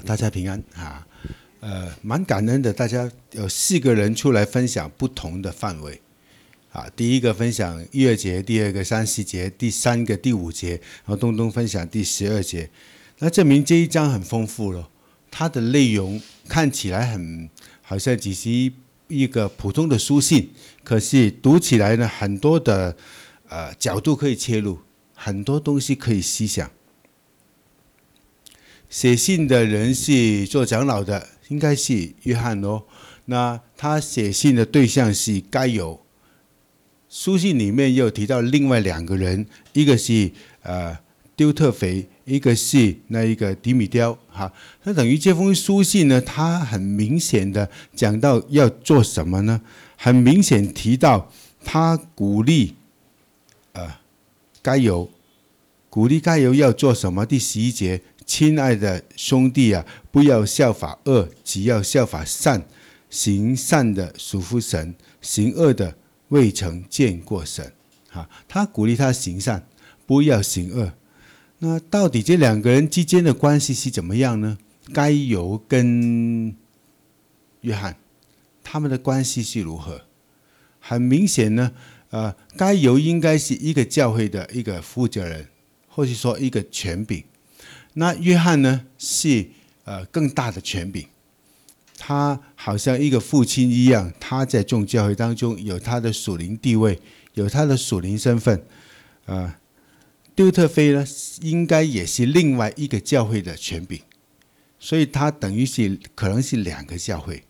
大家平安啊。蛮感恩的，大家有4个人出来分享不同的范围啊。第一个分享1、2节，第二个3、4节，第三个第5节，然后东东分享第12节。那证明这一章很丰富了，它的内容看起来好像只是一个普通的书信，可是读起来呢，很多的角度可以切入，很多东西可以思想。写信的人是做长老的，应该是约翰哦。那他写信的对象是该有。书信里面又提到另外2个人，一个是丢特腓，一个是那一个底米雕哈。那等于这封书信呢，他很明显的讲到要做什么呢？很明显提到他鼓励该有要做什么？第11节。亲爱的兄弟啊，不要效法恶，只要效法善。行善的属乎神，行恶的未曾见过神。他鼓励他行善，不要行恶。那到底这2个人之间的关系是怎么样呢？该有跟约翰他们的关系是如何？很明显呢，该有应该是一个教会的一个负责人，或是说一个权柄。那约翰呢是更大的权柄，他好像一个父亲一样，他在众教会当中有他的属灵地位，有他的属灵身份。丢特腓呢，应该也是另外一个教会的权柄，所以他等于是可能是2个教会。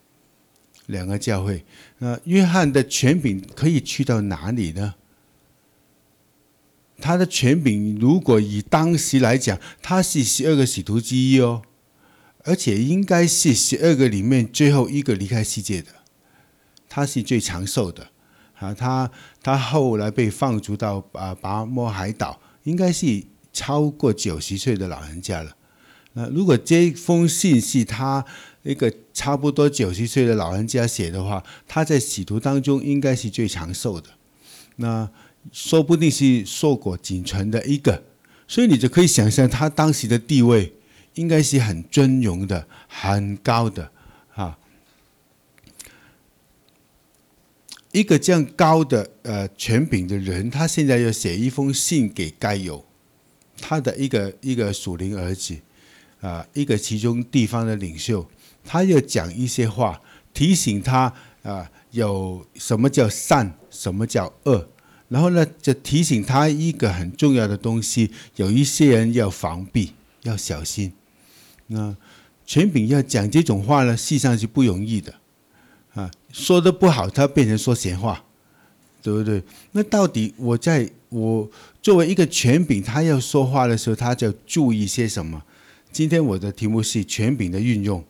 约翰的权柄可以去到哪里呢？他的权柄如果以当时来讲，他是12个使徒之一哦，而且应该是12个里面最后一个离开世界的，他是最长寿的他后来被放逐到拔摩海岛，应该是超过90岁的老人家了。那如果这封信是他一个差不多90岁的老人家写的话，他在使徒当中应该是最长寿的。那说不定是硕果仅存的一个，所以你就可以想象他当时的地位应该是很尊荣的，很高的一个这样高的权柄的人，他现在要写一封信给该有他的一个属灵儿子一个其中地方的领袖，他要讲一些话，提醒他有什么叫善，什么叫恶。然后呢，就提醒他一个很重要的东西，有一些人要防避，要小心。那权柄要讲这种话呢，事实上是不容易的说得不好，他变成说闲话，对不对？那到底我作为一个权柄，他要说话的时候，他就要注意些什么？今天我的题目是权柄的运用。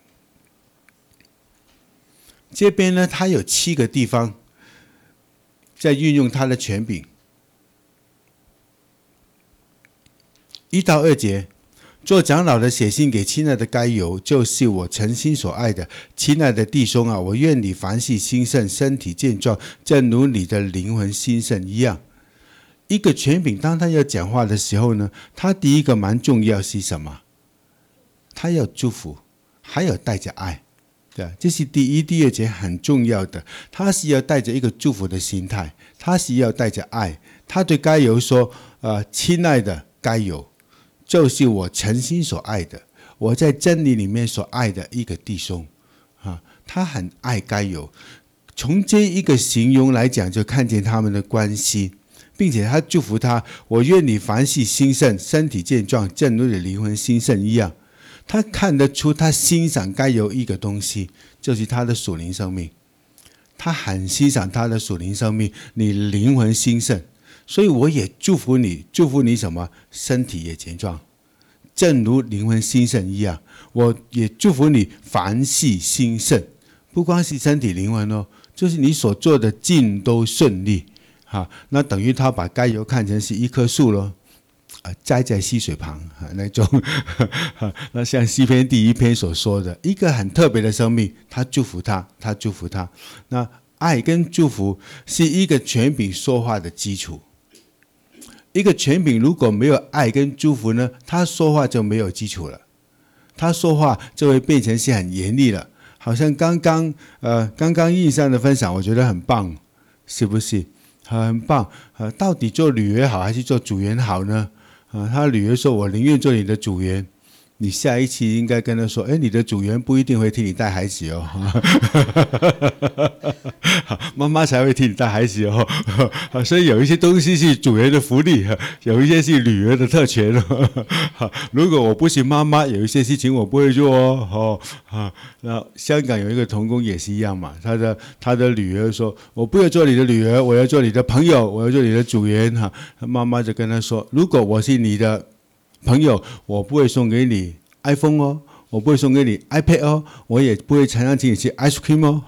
这边呢，他有7个地方在运用他的权柄。1到2节，做长老的写信给亲爱的该有，就是我诚心所爱的。亲爱的弟兄啊，我愿你凡事兴盛，身体健壮，正如你的灵魂兴盛一样。一个权柄当他要讲话的时候呢，他第一个蛮重要是什么？他要祝福，还有带着爱。这是第1、第2节很重要的，他是要带着一个祝福的心态，他是要带着爱。他对该有说亲爱的该有，就是我诚心所爱的，我在真理里面所爱的一个弟兄他很爱该有。从这一个形容来讲，就看见他们的关系，并且他祝福他，我愿你凡事兴盛，身体健壮，正如你的灵魂兴盛一样。他看得出他欣赏该有一个东西，就是他的属灵生命。他很欣赏他的属灵生命，你灵魂兴盛，所以我也祝福你什么？身体也健壮，正如灵魂兴盛一样。我也祝福你凡事兴盛，不光是身体灵魂就是你所做的尽都顺利那等于他把该有看成是一棵树咯，栽在溪水旁那种那像诗篇第1篇所说的，一个很特别的生命，他祝福他。那爱跟祝福是一个权柄说话的基础。一个权柄如果没有爱跟祝福呢，他说话就没有基础了。 他说话就会变成是很严厉了。好像刚刚印象的分享，我觉得很棒，是不是？很棒。到底做女儿好还是做主人好呢？他女儿说：“我宁愿做你的主人。”你下一期应该跟他说：“你的主人不一定会替你带孩子哦，妈妈才会替你带孩子哦。所以有一些东西是主人的福利，有一些是女儿的特权哦。如果我不是妈妈，有一些事情我不会做哦。那香港有一个童工也是一样嘛，他的女儿说：我不要做你的女儿，我要做你的朋友，我要做你的主人。妈妈就跟他说：如果我是你的朋友，我不会送给你 iPhone 哦，我不会送给你 iPad 哦，我也不会常常请你吃 ice cream 哦。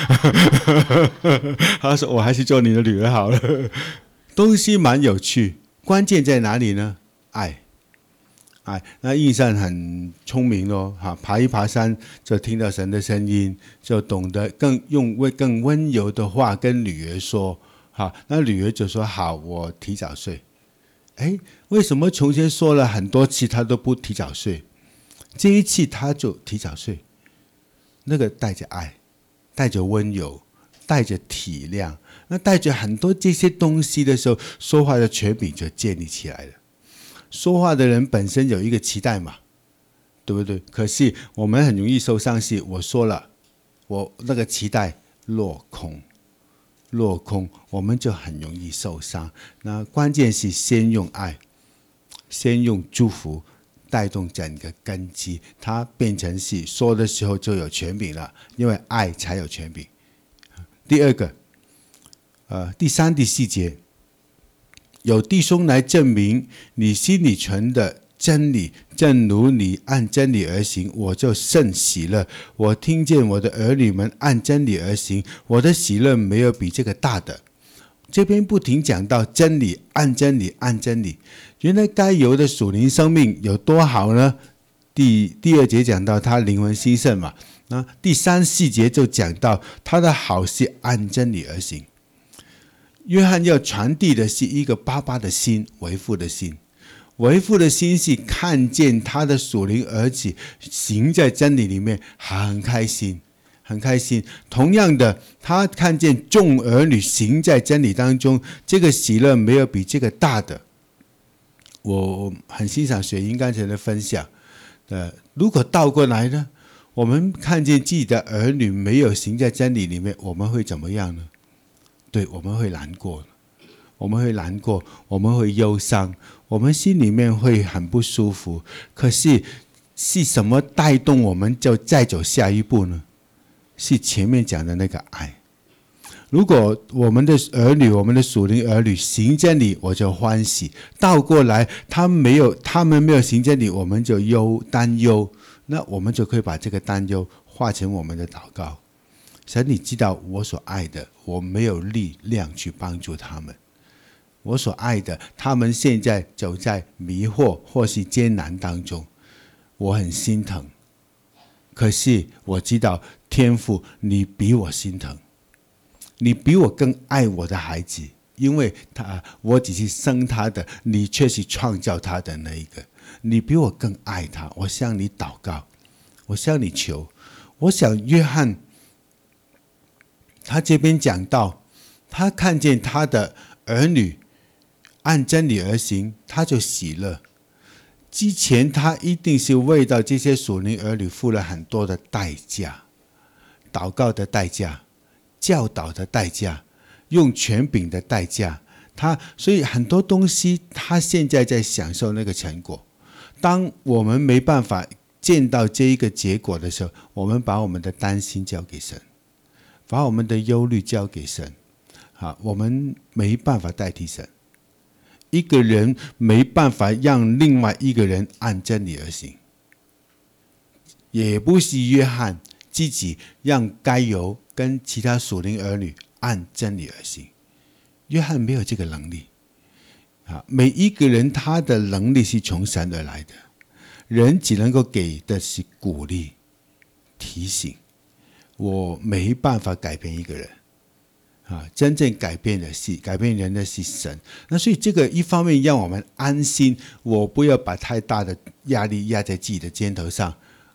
他说我还是做你的女儿好了。东西蛮有趣，关键在哪里呢？爱。那印象很聪明哦，爬一爬山就听到神的声音，就懂得用更温柔的话跟女儿说。那女儿就说好，我提早睡。为什么从前说了很多次他都不提早睡，这一次他就提早睡？那个带着爱，带着温柔，带着体谅，那带着很多这些东西的时候，说话的权柄就建立起来了。说话的人本身有一个期待嘛，对不对？可是我们很容易受伤，是我说了，我那个期待落空，我们就很容易受伤。那关键是先用爱，先用祝福带动整个根基，它变成是说的时候就有权柄了，因为爱才有权柄。第二个，第三、第四节，有弟兄来证明你心里存的真理，正如你按真理而行，我就甚喜乐。我听见我的儿女们按真理而行，我的喜乐没有比这个大的。这边不停讲到真理，按真理，按真理。原来该有的属灵生命有多好呢？第二节讲到他灵魂兴盛嘛，那第三、四节就讲到他的好是按真理而行。约翰要传递的是一个爸爸的心，为父的心。为父的心是看见他的属灵儿子行在真理里面，很开心，很开心。同样的，他看见众儿女行在真理当中，这个喜乐没有比这个大的。我很欣赏雪英刚才的分享。如果倒过来呢，我们看见自己的儿女没有行在真理里面，我们会怎么样呢？对，我们会难过，我们会忧伤，我们心里面会很不舒服。可是是什么带动我们就再走下一步呢？是前面讲的那个爱。如果我们的儿女，我们的属灵儿女行真理，我就欢喜。倒过来，他们没有行真理，我们就担忧。那我们就可以把这个担忧化成我们的祷告。神，你知道我所爱的，我没有力量去帮助他们。我所爱的，他们现在走在迷惑或是艰难当中，我很心疼。可是我知道天父，你比我心疼，你比我更爱我的孩子，因为我只是生他的，你却是创造他的那一个，你比我更爱他。我向你祷告，我向你求。我想约翰他这边讲到，他看见他的儿女按真理而行，他就喜乐。之前他一定是为到这些属灵儿女付了很多的代价，祷告的代价，教导的代价，用权柄的代价。所以很多东西他现在在享受那个成果。当我们没办法见到这一个结果的时候，我们把我们的担心交给神，把我们的忧虑交给神。我们没办法代替神。一个人没办法让另外一个人按真理而行，也不是约翰自己让该犹跟其他属灵儿女按真理而行。约翰没有这个能力。每一个人他的能力是从神而来的，人只能够给的是鼓励、提醒。我没办法改变一个人。真正改变人的是神。那所以这个一方面让我们安心，我不要把太大的压力压在自己的肩头上，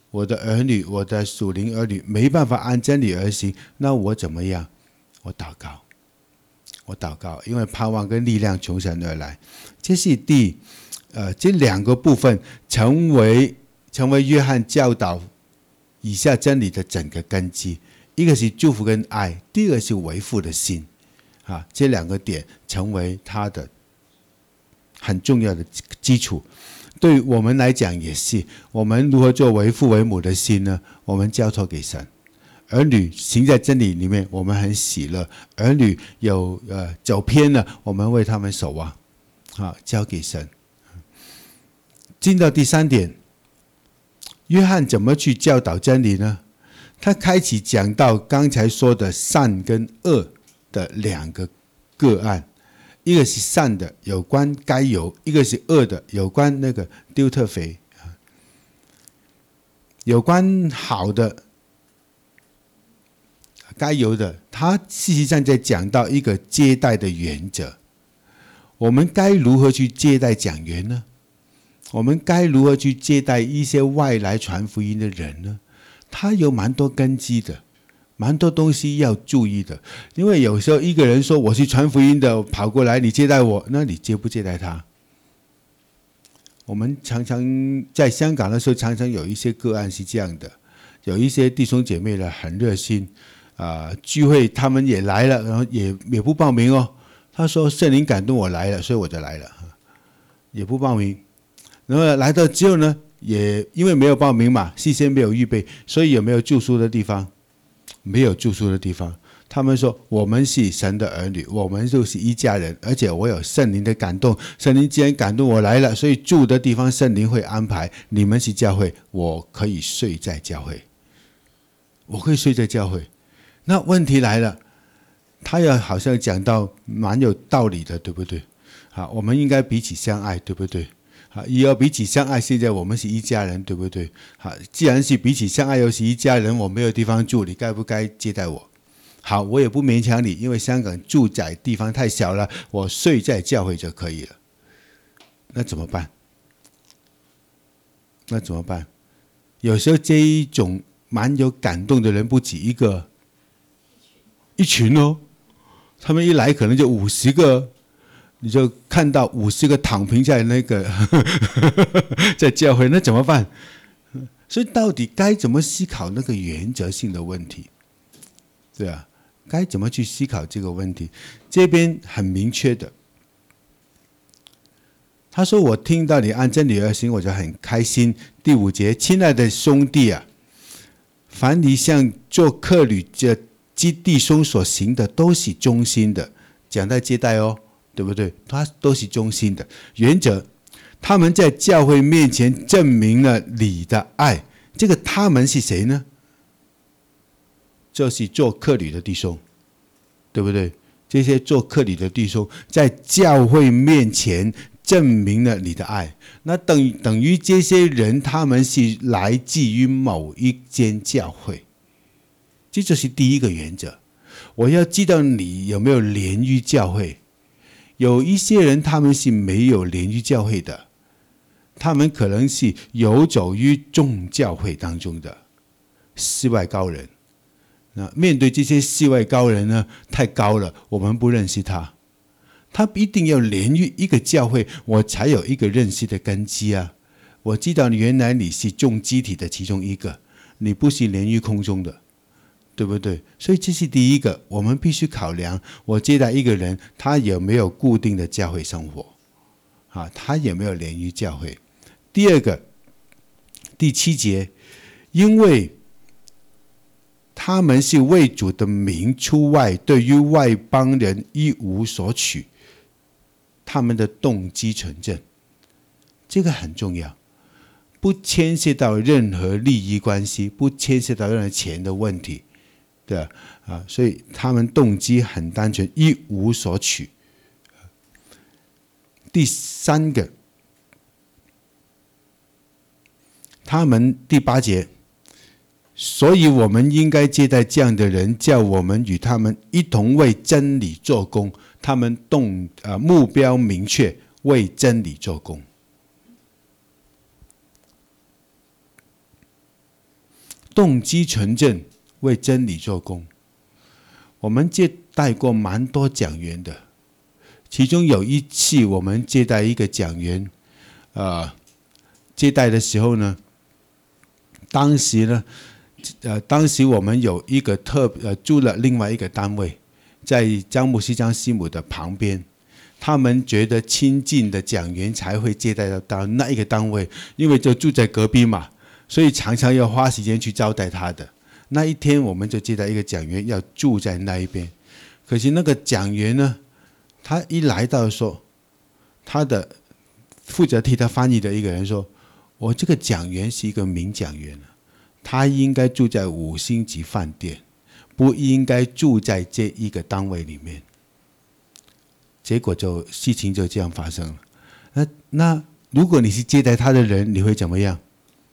我的儿女，我的属灵儿女没办法按真理而行，那我怎么样？我祷告，因为盼望跟力量从神而来。这是这两个部分成为约翰教导以下真理的整个根基。一个是祝福跟爱，第二个是为父的心这两个点成为他的很重要的基础。对我们来讲也是，我们如何做为父为母的心呢？我们交托给神。儿女行在真理里面，我们很喜乐；儿女有走偏了，我们为他们守望，交给神。进到第三点，约翰怎么去教导真理呢？他开启讲到刚才说的善跟恶的两个个案，一个是善的，有关该犹；一个是恶的，有关那个丢特腓。有关好的该犹的，他事实上在讲到一个接待的原则。我们该如何去接待讲员呢？我们该如何去接待一些外来传福音的人呢？他有蛮多根基的，蛮多东西要注意的。因为有时候一个人说我是传福音的，跑过来你接待我，那你接不接待他？我们常常在香港的时候，常常有一些个案是这样的，有一些弟兄姐妹呢很热心聚会他们也来了，然后也不报名哦。他说圣灵感动我来了，所以我就来了，也不报名。然后来到之后呢，也因为没有报名嘛，事先没有预备，所以有没有住宿的地方？没有住宿的地方。他们说我们是神的儿女，我们就是一家人，而且我有圣灵的感动，圣灵既然感动我来了，所以住的地方圣灵会安排。你们是教会，我可以睡在教会，我可以睡在教会。那问题来了，他要好像讲到蛮有道理的，对不对？我们应该彼此相爱，对不对？也要彼此相爱，现在我们是一家人，对不对？既然是彼此相爱又是一家人，我没有地方住，你该不该接待我？好，我也不勉强你，因为香港住宅地方太小了，我睡在教会就可以了。那怎么办？有时候这一种蛮有感动的人不止一群哦，他们一来可能就50个，你就看到50个躺平在那个在教会，那怎么办？所以到底该怎么思考那个原则性的问题？对啊，该怎么去思考这个问题？这边很明确的，他说我听到你按真理而行，我就很开心。第5节，亲爱的兄弟啊，凡你向做客旅的弟兄所行的，都是忠心的。讲到接待哦，对不对？他都是忠心的原则。他们在教会面前证明了你的爱。这个他们是谁呢？就是做客旅的弟兄，对不对？这些做客旅的弟兄在教会面前证明了你的爱，那等于这些人他们是来自于某一间教会，这就是第一个原则。我要知道你有没有连于教会。有一些人他们是没有连于教会的，他们可能是游走于众教会当中的世外高人。那面对这些世外高人呢，太高了，我们不认识他。他一定要连于一个教会，我才有一个认识的根基啊。我知道原来你是众机体的其中一个，你不是连于空中的，对不对？所以这是第一个，我们必须考量，我接待一个人，他有没有固定的教会生活他有没有连于教会。第二个，第7节，因为他们是为主的名出外，对于外邦人一无所取，他们的动机纯正，这个很重要，不牵涉到任何利益关系，不牵涉到任何钱的问题，对所以他们动机很单纯，一无所取。第3个，他们第8节，所以我们应该接待这样的人，叫我们与他们一同为真理做工。他们目标明确，为真理做工。 动机纯正，为真理做工。我们接待过蛮多讲员的，其中有一次我们接待一个讲员，接待的时候呢，当时我们有一个租了另外一个单位，在张牧师张师母的旁边。他们觉得亲近的讲员才会接待到那一个单位，因为就住在隔壁嘛，所以常常要花时间去招待他的。那一天我们就接待一个讲员要住在那一边，可是那个讲员呢，他一来到说，他的负责替他翻译的一个人说，我这个讲员是一个名讲员，他应该住在5星级饭店，不应该住在这一个单位里面。结果事情就这样发生了。那如果你是接待他的人，你会怎么样？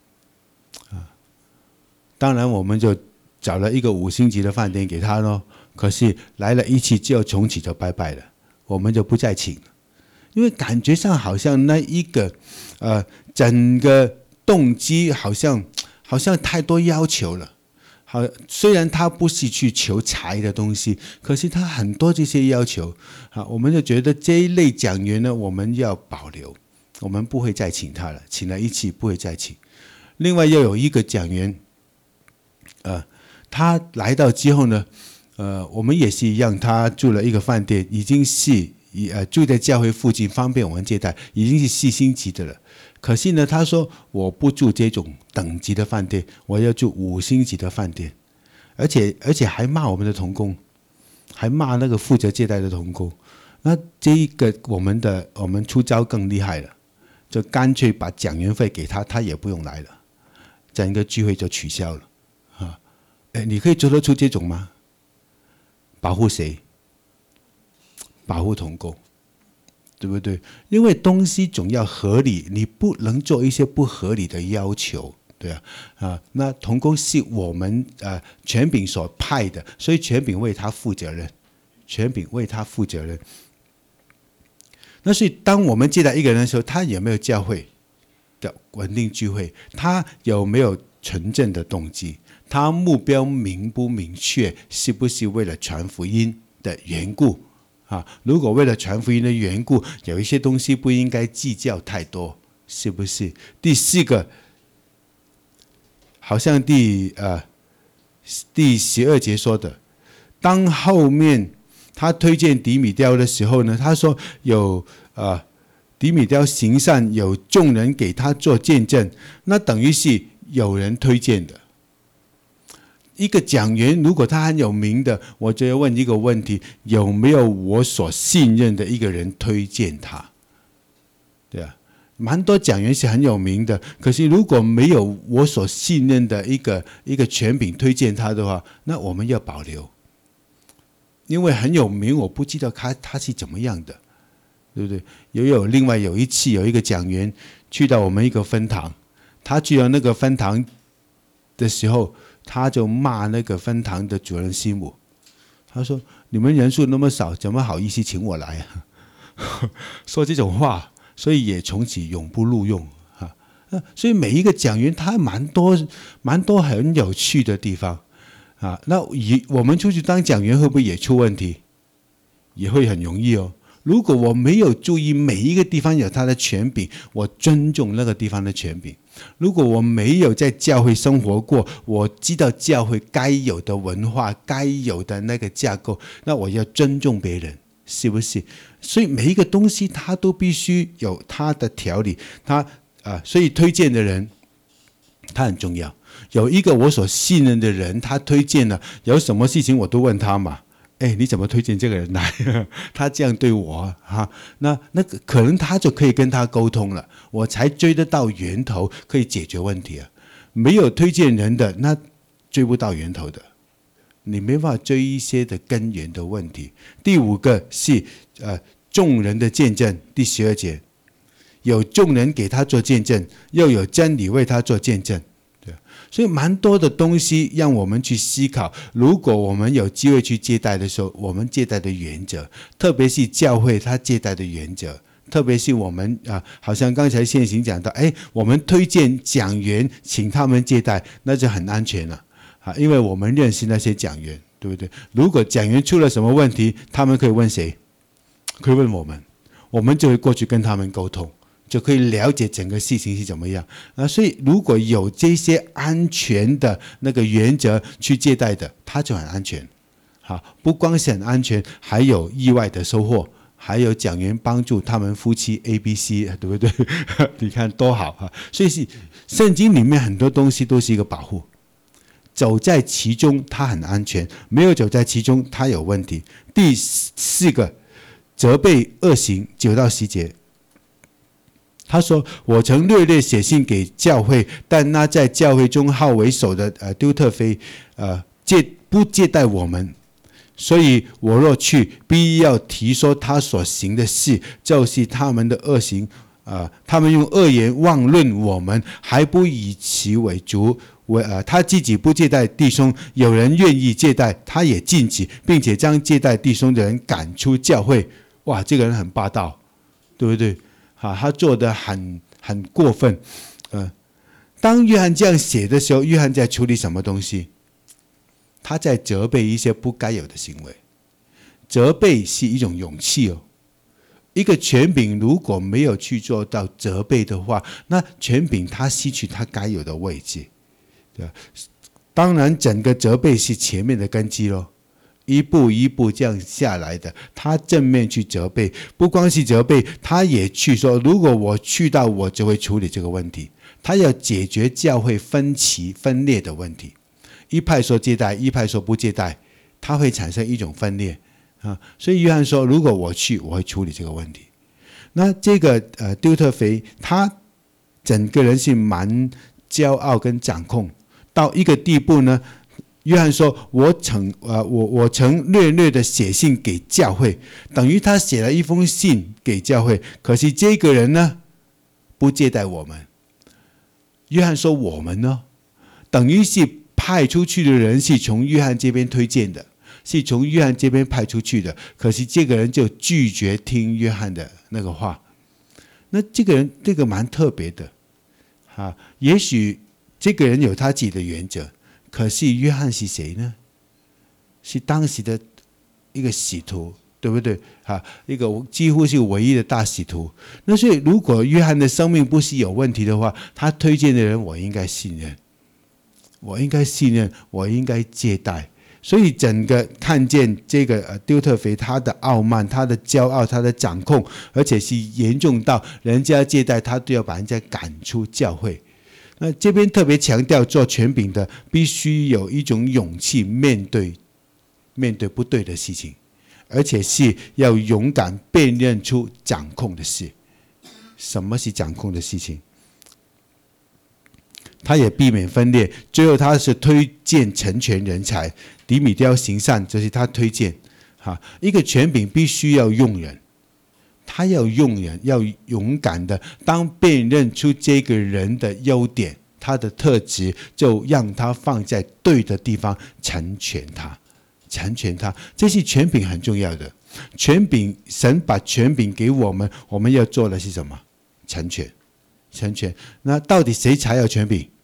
当然我们就找了一个5星级的饭店给他咯。可是来了一次之后，从此就拜拜了，我们就不再请了，因为感觉上好像那一个整个动机好像太多要求了。好，虽然他不是去求财的东西，可是他很多这些要求，我们就觉得这一类讲员呢，我们要保留，我们不会再请他了，请了一次不会再请。另外又有一个讲员，他来到之后呢，我们也是一样，他住了一个饭店，已经是住在教会附近，方便我们接待，已经是4星级的了。可是呢，他说我不住这种等级的饭店，我要住5星级的饭店，而且还骂我们的同工，还骂那个负责接待的同工。那这一个我们出招更厉害了，就干脆把讲员费给他，他也不用来了，整个聚会就取消了。你可以做得出这种吗？保护谁？保护同工。对不对？因为东西总要合理，你不能做一些不合理的要求，对啊。那同工是我们权柄所派的，所以权柄为他负责任，权柄为他负责任。那所以当我们接待一个人的时候，他有没有教会的稳定聚会？他有没有纯正的动机？他目标明不明确？是不是为了传福音的缘故？如果为了传福音的缘故，有一些东西不应该计较太多，是不是？第4个，好像第12节说的，当后面他推荐底米雕的时候呢，他说有底米雕行善，有众人给他做见证，那等于是有人推荐的。一个讲员如果他很有名的，我就要问一个问题，有没有我所信任的一个人推荐他？对啊，蛮多讲员是很有名的，可是如果没有我所信任的一个权柄推荐他的话，那我们要保留，因为很有名，我不知道他是怎么样的，对不对？另外有一次有一个讲员去到我们一个分堂，他去到那个分堂的时候，他就骂那个分堂的主任师母，他说：“你们人数那么少，怎么好意思请我来啊？”说这种话，所以也从此永不录用啊。所以每一个讲员他蛮多很有趣的地方啊。那我们出去当讲员会不会也出问题？也会很容易哦。如果我没有注意每一个地方有他的权柄，我尊重那个地方的权柄。如果我没有在教会生活过，我知道教会该有的文化，该有的那个架构，那我要尊重别人，是不是？所以每一个东西它都必须有它的条理，所以推荐的人他很重要。有一个我所信任的人，他推荐了，有什么事情我都问他嘛。你怎么推荐这个人来？他这样对我那个可能他就可以跟他沟通了，我才追得到源头，可以解决问题啊。没有推荐人的，那追不到源头的，你没办法追一些的根源的问题。第5个是众人的见证，第12节，有众人给他做见证，又有真理为他做见证。所以蛮多的东西让我们去思考，如果我们有机会去接待的时候，我们接待的原则，特别是教会他接待的原则， 特别是我们好像刚才现行讲到，我们推荐讲员请他们接待，那就很安全了因为我们认识那些讲员，对不对？如果讲员出了什么问题，他们可以问谁？可以问我们，我们就会过去跟他们沟通，就可以了解整个事情是怎么样所以如果有这些安全的那个原则去接待的，他就很安全。不光是很安全，还有意外的收获，还有讲员帮助他们夫妻 ABC， 对不对？你看多好所以是圣经里面很多东西都是一个保护，走在其中他很安全，没有走在其中他有问题。第4个，责备恶行9到10节。他说：“我曾略略写信给教会，但那在教会中好为首的丢特腓不接待我们。所以我若去，必要提说他所行的事，就是他们的恶行。他们用恶言妄论我们，还不以其为主。他自己不接待弟兄，有人愿意接待，他也禁止，并且将接待弟兄的人赶出教会。”哇，这个人很霸道，对不对？他做得很过分。当约翰这样写的时候，约翰在处理什么东西？他在责备一些不该有的行为。责备是一种勇气一个权柄如果没有去做到责备的话，那权柄他失去他该有的位置。对吧？当然整个责备是前面的根基咯，一步一步这样下来的。他正面去责备，不光是责备，他也去说，如果我去到，我就会处理这个问题。他要解决教会分歧分裂的问题。一派说接待，一派说不接待，它会产生一种分裂所以约翰说，如果我去，我会处理这个问题。那这个丢特腓，他整个人是蛮骄傲跟掌控到一个地步呢。约翰说，我曾略略的写信给教会，等于他写了一封信给教会，可是这个人呢不接待我们。约翰说我们呢，等于是派出去的人是从约翰这边推荐的，是从约翰这边派出去的，可是这个人就拒绝听约翰的那个话。那这个人这个蛮特别的也许这个人有他自己的原则，可是约翰是谁呢？是当时的一个使徒，对不对一个几乎是唯一的大使徒。那所以如果约翰的生命不是有问题的话，他推荐的人我应该信任，我应该接待。所以整个看见这个丢特腓他的傲慢，他的骄傲，他的掌控，而且是严重到人家接待他都要把人家赶出教会。那这边特别强调，做权柄的必须有一种勇气面对不对的事情，而且是要勇敢辨认出掌控的事。什么是掌控的事情？他也避免分裂，最后他是推荐成全人才。迪米雕行善，这是他推荐一个权柄必须要用人，他要用人，要勇敢的当辨认出这个人的优点，他的特质，就让他放在对的地方，成全他。这是权柄很重要的。权柄，神把权柄给我们，我们要做的是什么？成全。那到底谁才有权柄？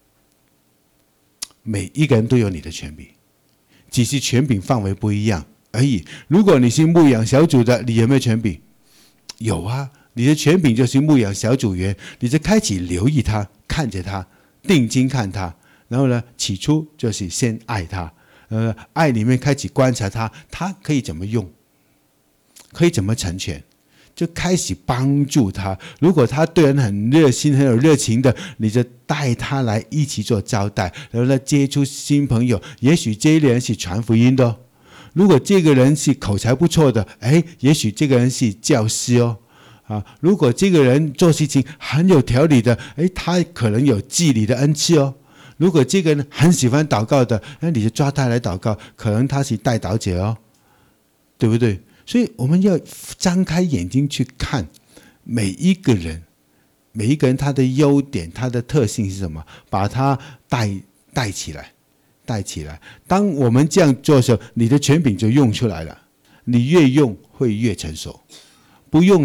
每一个人都有你的权柄，只是权柄范围不一样而已。如果你是牧养小组的，你有没有权柄？有啊，你的权柄就是牧养小组员，你就开始留意他，看着他，定睛看他，然后呢，起初就是先爱他，爱里面开始观察他，他可以怎么用，可以怎么成全，就开始帮助他。如果他对人很热心很有热情的，你就带他来一起做招待，然后呢接触新朋友，也许这一人是传福音的如果这个人是口才不错的，也许这个人是教师如果这个人做事情很有条理的，他可能有治理的恩赐如果这个人很喜欢祷告的，你就抓他来祷告，可能他是代祷者对不对？所以我们要张开眼睛去看每一个人他的优点，他的特性是什么，把他带起来。当我们这样做的时候，你的权柄就用出来了。你越用会越成熟，不用呢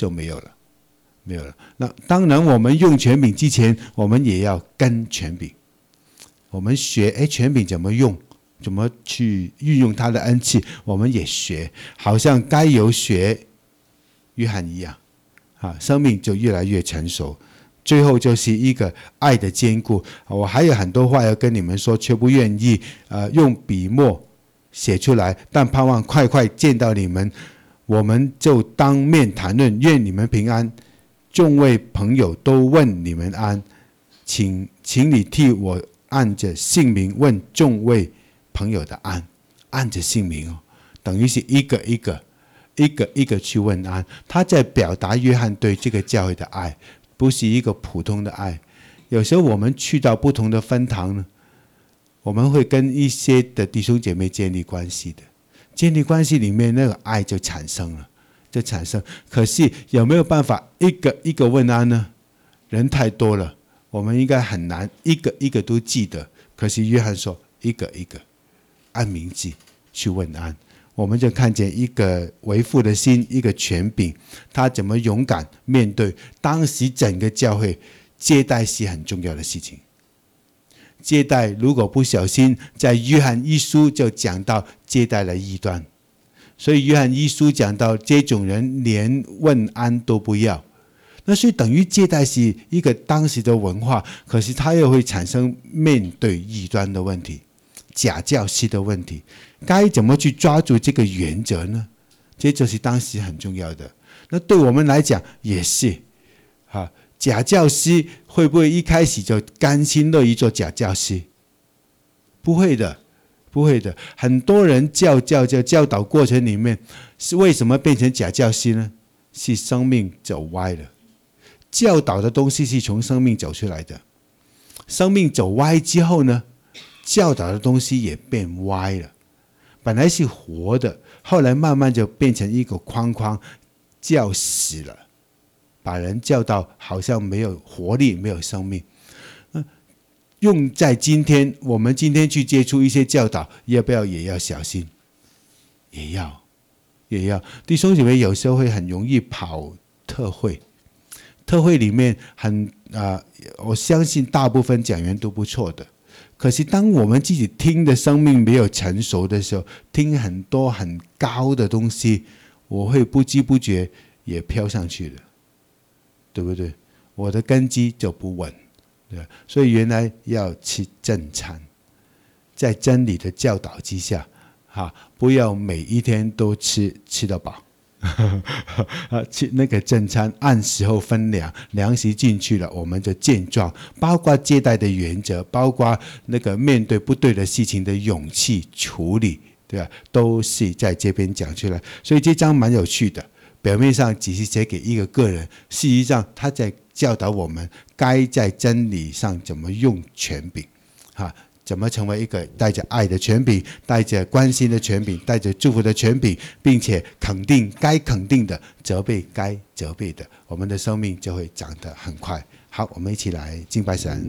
就没有了。那当然我们用权柄之前，我们也要跟权柄，我们学权柄怎么用，怎么去运用他的恩赐，我们也学，好像该有学约翰一样，生命就越来越成熟。最后就是一个爱的坚固。我还有很多话要跟你们说，却不愿意用笔墨写出来，但盼望快快见到你们，我们就当面谈论。愿你们平安。众位朋友都问你们安，请你替我按着姓名问众位朋友的安，按着姓名等于是一个一个去问安。他在表达约翰对这个教会的爱，不是一个普通的爱。有时候我们去到不同的分堂呢，我们会跟一些的弟兄姐妹建立关系的，建立关系里面那个爱就产生了。可是有没有办法一个一个问安呢？人太多了，我们应该很难一个一个都记得。可是约翰说一个一个按名字去问安，我们就看见一个为父的心，一个权柄，他怎么勇敢面对当时整个教会。接待是很重要的事情，接待如果不小心，在约翰一书就讲到接待了异端。所以约翰一书讲到这种人连问安都不要，那所以等于接待是一个当时的文化，可是它又会产生面对异端的问题，假教师的问题，该怎么去抓住这个原则呢？这就是当时很重要的。那对我们来讲也是假教师会不会一开始就甘心乐意做假教师？不会的。很多人教导过程里面，是为什么变成假教师呢？是生命走歪了。教导的东西是从生命走出来的，生命走歪之后呢，教导的东西也变歪了。本来是活的，后来慢慢就变成一个框框，教死了，把人教到好像没有活力，没有生命。用在今天，我们今天去接触一些教导，要不要也要小心？也要。弟兄姐妹有时候会很容易跑特会，特会里面我相信大部分讲员都不错的，可是当我们自己听的生命没有成熟的时候，听很多很高的东西，我会不知不觉也飘上去了，对不对？我的根基就不稳。所以原来要吃正餐，在真理的教导之下，不要每一天都吃到饱，吃那个正餐按时候分粮，粮食进去了，我们就健壮。包括接待的原则，包括那个面对不对的事情的勇气处理，对吧？都是在这边讲出来。所以这章蛮有趣的，表面上只是写给一个个人，实际上他在教导我们该在真理上怎么用权柄，怎么成为一个带着爱的权柄，带着关心的权柄，带着祝福的权柄，并且肯定该肯定的，责备该责备的，我们的生命就会长得很快。好，我们一起来敬拜神。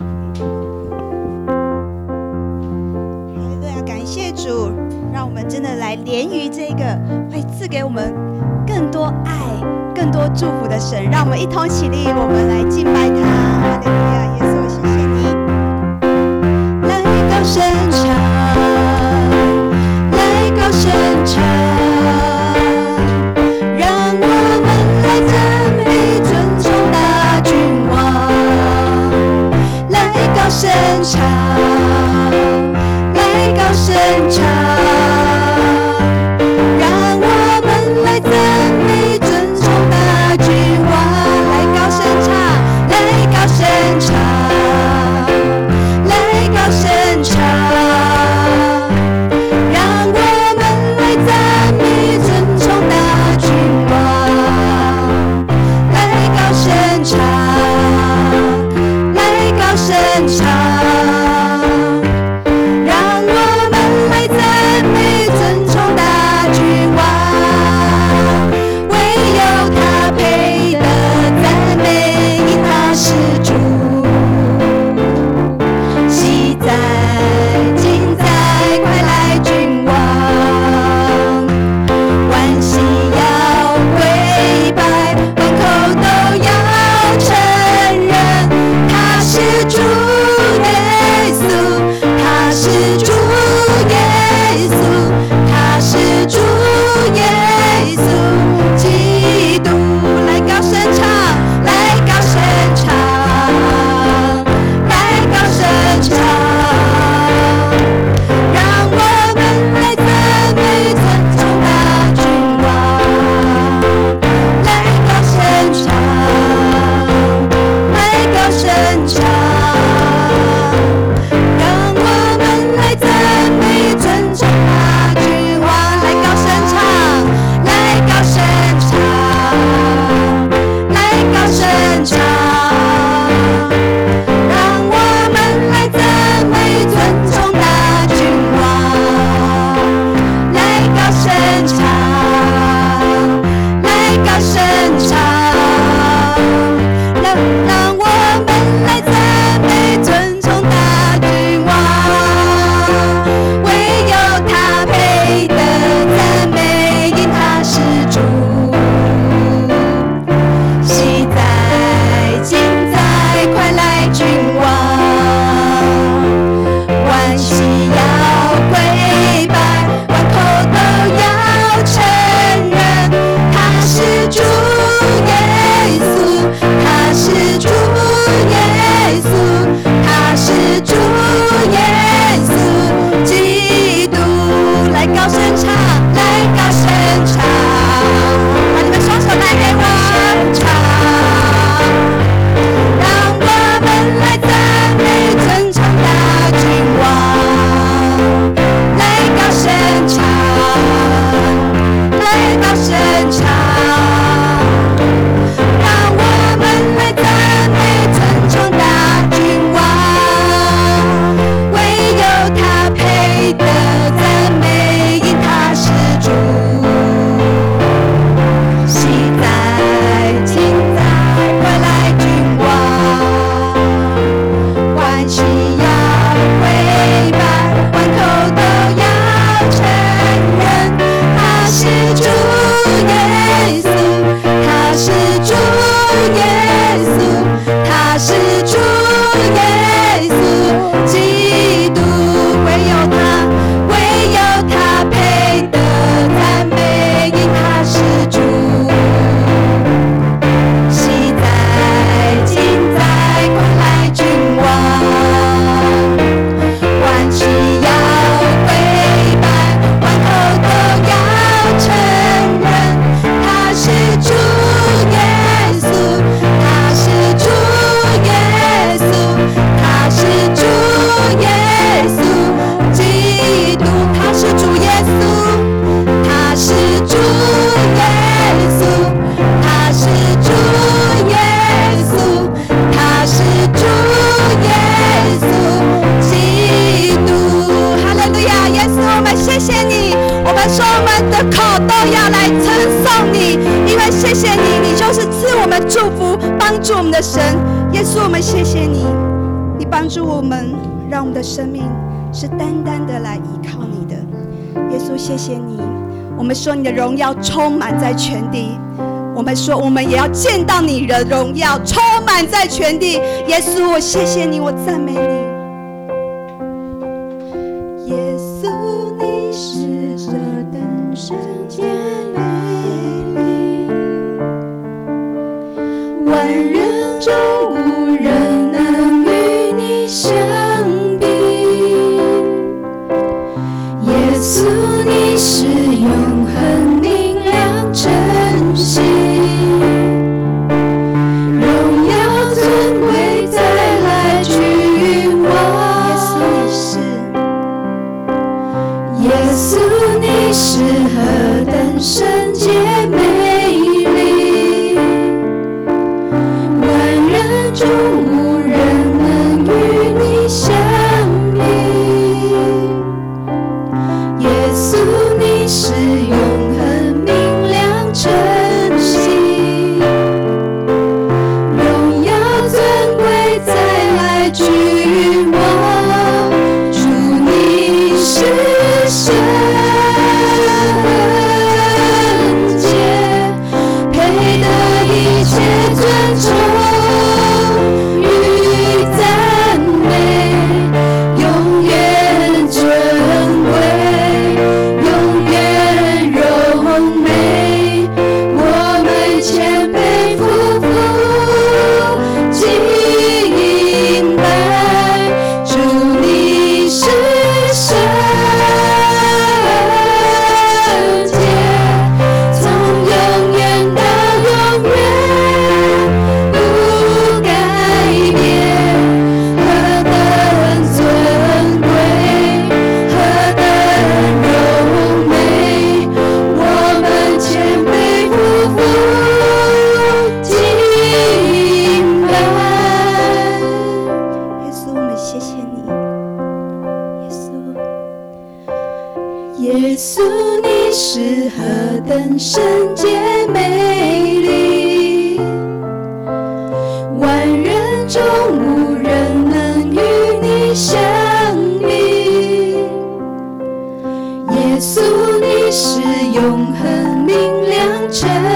哈利路亚，感谢主，让我们真的来连于这个会赐给我们更多爱更多祝福的神。让我们一同起立，我们来敬拜他。哈利路亚，耶稣，谢谢你。来高声唱，来高声唱，让我们来赞美尊崇大君王。来高声唱，来高声唱，唱， 帮助我们的神。耶稣，我们谢谢你，你帮助我们，让我们的生命是单单的来依靠你的。耶稣，谢谢你。我们说你的荣耀充满在全地，我们说我们也要见到你的荣耀充满在全地。耶稣，我谢谢你，我赞美你。耶稣，你是何等圣洁美丽，万人中无人能与你相比。耶稣，你是永恒明亮晨曦，荣耀尊贵再来君王。耶稣你是何等圣洁美丽，万人中无人能与你相比。耶稣你是永恒明亮晨曦，荣耀尊贵再来君王。主你是圣洁，配得一切尊崇与赞美，永远尊贵，永远荣美。我们谦卑匍匐敬拜，主你是圣洁，从永远到永远不改变。何等尊贵，何等荣美，我们谦卑匍匐敬拜。耶稣，我们谢谢你。耶稣，你是何等圣洁美丽，万人中无人能与你相比。耶稣，你是永恒明亮晨